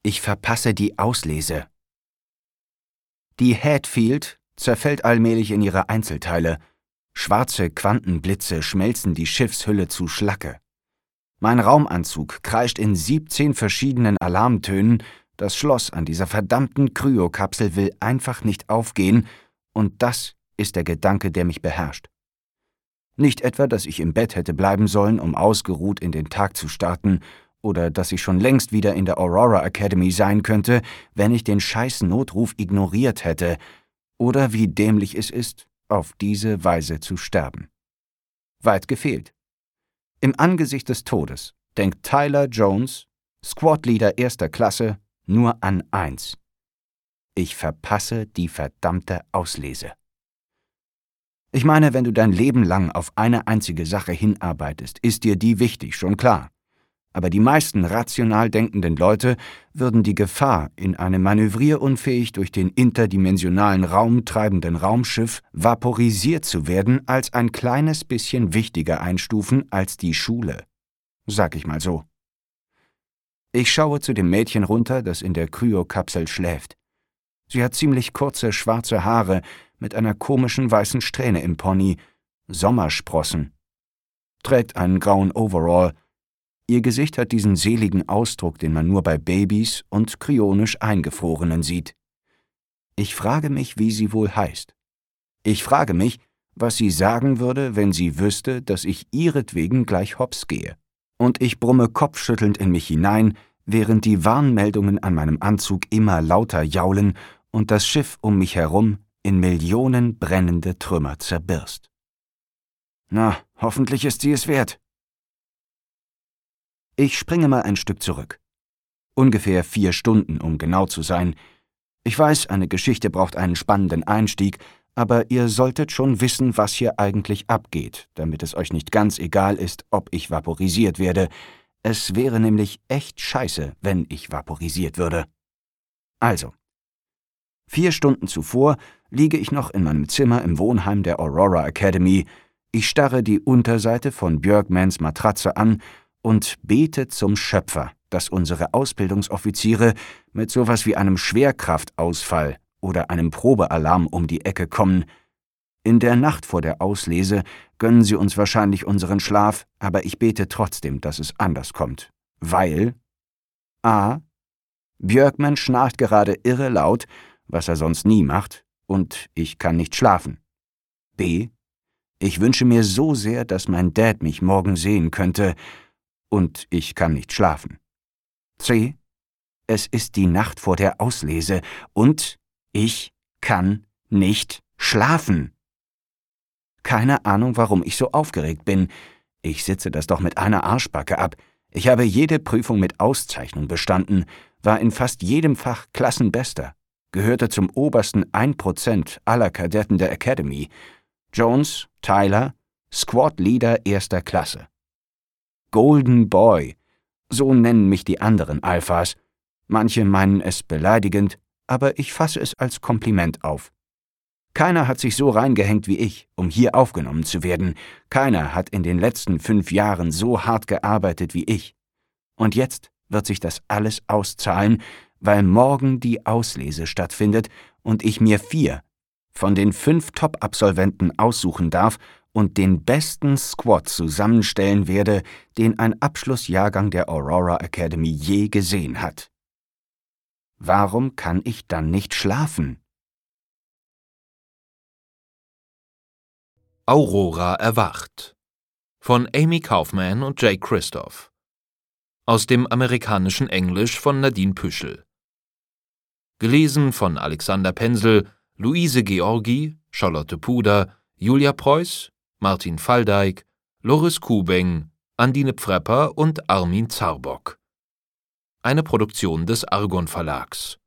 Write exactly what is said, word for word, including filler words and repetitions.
Ich verpasse die Auslese. Die Hatfield zerfällt allmählich in ihre Einzelteile. Schwarze Quantenblitze schmelzen die Schiffshülle zu Schlacke. Mein Raumanzug kreischt in siebzehn verschiedenen Alarmtönen, das Schloss an dieser verdammten Kryokapsel will einfach nicht aufgehen, und das ist der Gedanke, der mich beherrscht. Nicht etwa, dass ich im Bett hätte bleiben sollen, um ausgeruht in den Tag zu starten, oder dass ich schon längst wieder in der Aurora Academy sein könnte, wenn ich den scheiß Notruf ignoriert hätte, oder wie dämlich es ist, auf diese Weise zu sterben. Weit gefehlt. Im Angesicht des Todes denkt Tyler Jones, Squadleader erster Klasse, nur an eins. Ich verpasse die verdammte Auslese. Ich meine, wenn du dein Leben lang auf eine einzige Sache hinarbeitest, ist dir die wichtig, schon klar. Aber die meisten rational denkenden Leute würden die Gefahr, in einem manövrierunfähig durch den interdimensionalen Raum treibenden Raumschiff vaporisiert zu werden, als ein kleines bisschen wichtiger einstufen als die Schule. Sag ich mal so. Ich schaue zu dem Mädchen runter, das in der Kryokapsel schläft. Sie hat ziemlich kurze schwarze Haare mit einer komischen weißen Strähne im Pony, Sommersprossen. Trägt einen grauen Overall. Ihr Gesicht hat diesen seligen Ausdruck, den man nur bei Babys und kryonisch Eingefrorenen sieht. Ich frage mich, wie sie wohl heißt. Ich frage mich, was sie sagen würde, wenn sie wüsste, dass ich ihretwegen gleich hops gehe. Und ich brumme kopfschüttelnd in mich hinein, während die Warnmeldungen an meinem Anzug immer lauter jaulen und das Schiff um mich herum in Millionen brennende Trümmer zerbirst. Na, hoffentlich ist sie es wert. Ich springe mal ein Stück zurück. Ungefähr vier Stunden, um genau zu sein. Ich weiß, eine Geschichte braucht einen spannenden Einstieg, aber ihr solltet schon wissen, was hier eigentlich abgeht, damit es euch nicht ganz egal ist, ob ich vaporisiert werde. Es wäre nämlich echt scheiße, wenn ich vaporisiert würde. Also, vier Stunden zuvor liege ich noch in meinem Zimmer im Wohnheim der Aurora Academy. Ich starre die Unterseite von Björkmans Matratze an und bete zum Schöpfer, dass unsere Ausbildungsoffiziere mit sowas wie einem Schwerkraftausfall oder einem Probealarm um die Ecke kommen. In der Nacht vor der Auslese gönnen sie uns wahrscheinlich unseren Schlaf, aber ich bete trotzdem, dass es anders kommt. Weil a. Björkman schnarcht gerade irre laut, was er sonst nie macht, und ich kann nicht schlafen. b. Ich wünsche mir so sehr, dass mein Dad mich morgen sehen könnte, und ich kann nicht schlafen. C. Es ist die Nacht vor der Auslese, und ich kann nicht schlafen. Keine Ahnung, warum ich so aufgeregt bin. Ich sitze das doch mit einer Arschbacke ab. Ich habe jede Prüfung mit Auszeichnung bestanden, war in fast jedem Fach Klassenbester, gehörte zum obersten ein Prozent aller Kadetten der Academy. Jones, Tyler, Squad-Leader erster Klasse. Golden Boy, so nennen mich die anderen Alphas. Manche meinen es beleidigend, aber ich fasse es als Kompliment auf. Keiner hat sich so reingehängt wie ich, um hier aufgenommen zu werden. Keiner hat in den letzten fünf Jahren so hart gearbeitet wie ich. Und jetzt wird sich das alles auszahlen, weil morgen die Auslese stattfindet und ich mir vier von den fünf Top-Absolventen aussuchen darf und den besten Squad zusammenstellen werde, den ein Abschlussjahrgang der Aurora Academy je gesehen hat. Warum kann ich dann nicht schlafen? Aurora erwacht von Amy Kaufman und Jake Christoph. Aus dem amerikanischen Englisch von Nadine Püschel. Gelesen von Alexander Pensel, Luise Georgi, Charlotte Puder, Julia Preuß, Martin Faldeig, Loris Kubeng, Andine Pfrepper und Armin Zarbock. Eine Produktion des Argon Verlags.